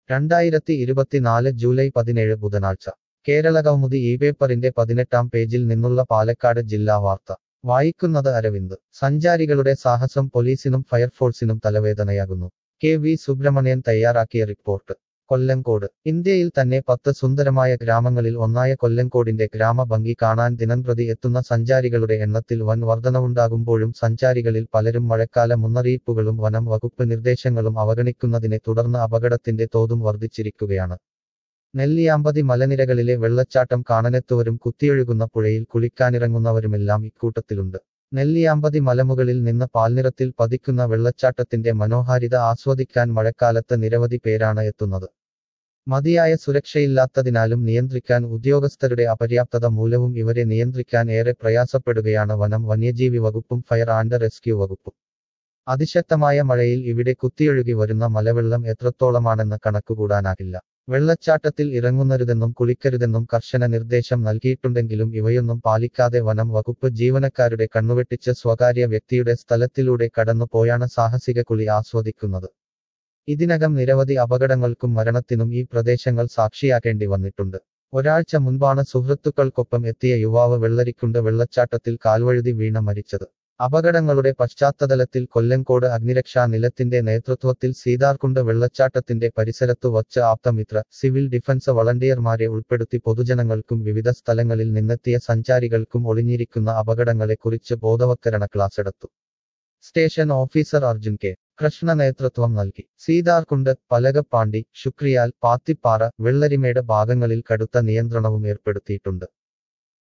2024 July 17 ബുധനാഴ്ച കേരളകൗമുദി ഈ പേപ്പറിന്റെ 18-ാം പേജിൽ നിന്നുള്ള പാലക്കാട് ജില്ലാ വാർത്ത വായിക്കുന്നത് അരവിന്ദ്. സഞ്ചാരികളുടെ സാഹസം പോലീസിനും ഫയർഫോഴ്സിനും തലവേദനയാകുന്നു. കെ വി സുബ്രഹ്മണ്യൻ തയ്യാറാക്കിയ റിപ്പോർട്ട്. കൊല്ലങ്കോട്. ഇന്ത്യയിൽ തന്നെ 10 സുന്ദരമായ ഗ്രാമങ്ങളിൽ ഒന്നായ കൊല്ലങ്കോടിന്റെ ഗ്രാമഭംഗി കാണാൻ ദിനംപ്രതി എത്തുന്ന സഞ്ചാരികളുടെ എണ്ണത്തിൽ വൻ വർധനവുണ്ടാകുമ്പോഴും സഞ്ചാരികളിൽ പലരും മഴക്കാല മുന്നറിയിപ്പുകളും വനം വകുപ്പ് നിർദ്ദേശങ്ങളും അവഗണിക്കുന്നതിനെ തുടർന്ന് അപകടത്തിന്റെ തോതും വർദ്ധിച്ചിരിക്കുകയാണ്. നെല്ലിയാമ്പതി മലനിരകളിലെ വെള്ളച്ചാട്ടം കാണാനെത്തുവരും കുത്തിയൊഴുകുന്ന പുഴയിൽ കുളിക്കാനിറങ്ങുന്നവരുമെല്ലാം ഇക്കൂട്ടത്തിലുണ്ട്. നെല്ലിയാമ്പതി മലമുകളിൽ നിന്ന് പാൽനിറത്തിൽ പതിക്കുന്ന വെള്ളച്ചാട്ടത്തിന്റെ മനോഹാരിത ആസ്വദിക്കാൻ മഴക്കാലത്ത് നിരവധി പേരാണ് എത്തുന്നത്. മതിയായ സുരക്ഷയില്ലാത്തതിനാലും നിയന്ത്രിക്കാൻ ഉദ്യോഗസ്ഥരുടെ അപര്യാപ്തത മൂലവും ഇവരെ നിയന്ത്രിക്കാൻ ഏറെ പ്രയാസപ്പെടുകയാണ് വനം വന്യജീവി വകുപ്പും ഫയർ ആൻഡ് റെസ്ക്യൂ വകുപ്പും. അതിശക്തമായ മഴയിൽ ഇവിടെ കുത്തിയൊഴുകി വരുന്ന മലവെള്ളം എത്രത്തോളമാണെന്ന് കണക്കുകൂടാനാകില്ല. വെള്ളച്ചാട്ടത്തിൽ ഇറങ്ങുന്നരുതെന്നും കുളിക്കരുതെന്നും കർശന നിർദ്ദേശം നൽകിയിട്ടുണ്ടെങ്കിലും ഇവയൊന്നും പാലിക്കാതെ വനം വകുപ്പ് ജീവനക്കാരുടെ കണ്ണുവെട്ടിച്ച് സ്വകാര്യ വ്യക്തിയുടെ സ്ഥലത്തിലൂടെ കടന്നുപോയാണ് സാഹസിക കുളി ആസ്വദിക്കുന്നത്. ഇതിനകം നിരവധി അപകടങ്ങൾക്കും മരണത്തിനും ഈ പ്രദേശങ്ങൾ സാക്ഷിയാക്കേണ്ടി വന്നിട്ടുണ്ട്. ഒരാഴ്ച മുൻപാണ് സുഹൃത്തുക്കൾക്കൊപ്പം എത്തിയ യുവാവ് വെള്ളരിക്കുണ്ട് വെള്ളച്ചാട്ടത്തിൽ കാൽവഴുതി വീണ മരിച്ചത്. അപകടങ്ങളുടെ പശ്ചാത്തലത്തിൽ കൊല്ലങ്കോട് അഗ്നിരക്ഷാ നിലത്തിന്റെ നേതൃത്വത്തിൽ സീതാർകുണ്ട് വെള്ളച്ചാട്ടത്തിന്റെ പരിസരത്തു വച്ച് ആപ്തമിത്ര, സിവിൽ ഡിഫൻസ് വളണ്ടിയർമാരെ ഉൾപ്പെടുത്തി പൊതുജനങ്ങൾക്കും വിവിധ സ്ഥലങ്ങളിൽ നിന്നെത്തിയ സഞ്ചാരികൾക്കും ഒളിഞ്ഞിരിക്കുന്ന അപകടങ്ങളെക്കുറിച്ച് ബോധവത്കരണ ക്ലാസെടുത്തു. Station officer Arjun K. Krishna നേതൃത്വം നൽകി. സീതാർകുണ്ട്, പലകപ്പാണ്ടി, ശുക്രിയാൽ, പാത്തിപ്പാറ, വെള്ളരിമേട് ഭാഗങ്ങളിൽ കടുത്ത നിയന്ത്രണവും ഏർപ്പെടുത്തിയിട്ടുണ്ട്.